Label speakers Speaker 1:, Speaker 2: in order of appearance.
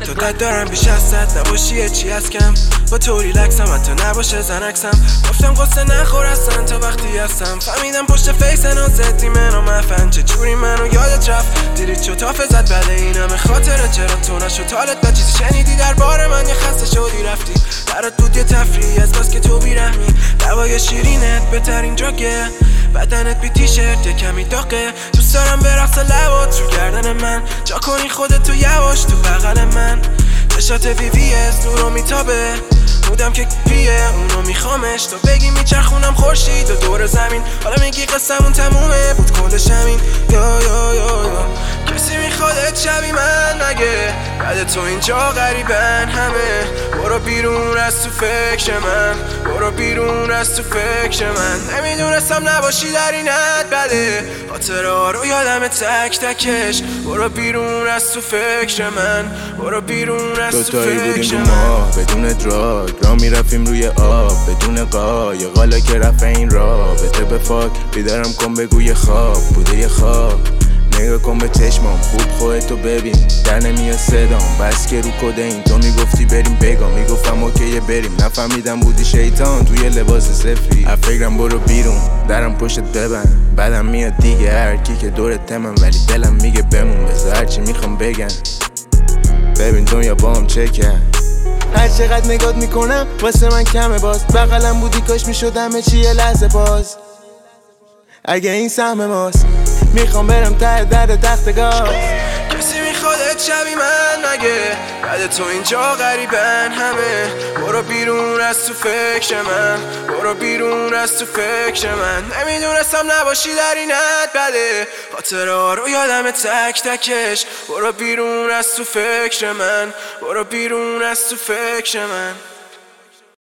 Speaker 1: تو قد دارم بیش از 100 نباشی چی از کم با تو ریلکسم حتی نباشه زنکسم گفتم قصه نخور اصلا تا وقتی هستم فهمیدم پشت فیس نازدی منو مفن چجوری منو یادت رفت دیدی چو تافه زد بله این همه خاطره چرا تو نشد حالت با چیزی شنیدی درباره من یه خسته شدی رفتی برات بود یه تفریح از بس که تو بیرحمی دوای شیرینت بهترین جاگه بدنت بی تیشرت یه کمی داغه دوست دارم برقص لبات رو گردن من جا کنی خودتو یواش تو بغل من چشات VVS نورو میتابه بودم که پیه اونو میخوامش تو بگی میچرخونم خورشید و دور زمین حالا میگی قصمون تمومه بود کلش همین یا کسی میخوادت شبی من مگه بعد تو اینجا غریبن همه برو بیرون از تو فکر من برو بیرون از تو فکر من نمیدونستم نباشی در این حد بده خاطره ها رو یادم تک تکش برو بیرون از تو فکر من برو بیرون از تو فکر من
Speaker 2: بدون دراگ را میرفتیم روی آب بدون قایقالا که رفت این رابطه به فاک بیدارم کن بگو خواب بوده یه خواب نگاه کن به چشمام خوب خودتو ببین در نمیاد صدام بس که رو کده این تو میگفتی بریم بگم میگفتم اوکیه بریم نفهمیدم بودی شیطان توی لباس سفید فکرم برو بیرون درم پشت ببند بعدم میاد دیگه هر کی که دورت تمن ولی دلم میگه بمون بذار هرچی میخوام بگن ببین دنیا با هم چه کرد هر چقدر نگات میکنم واسه من کمه باز بغلم بودی کاش میشدم چیه لحظه باز اگه این سهم ماست میخوام برم ته در تخت گاز
Speaker 1: کسی میخوادت شبی من مگه بعد تو اینجا غریبن همه برو بیرون از تو فکر من برو بیرون از تو فکر من نمیدونستم نباشی در این حد بده خاطره ها رو یادم تک تکش برو بیرون از تو فکر من برو بیرون از تو فکر من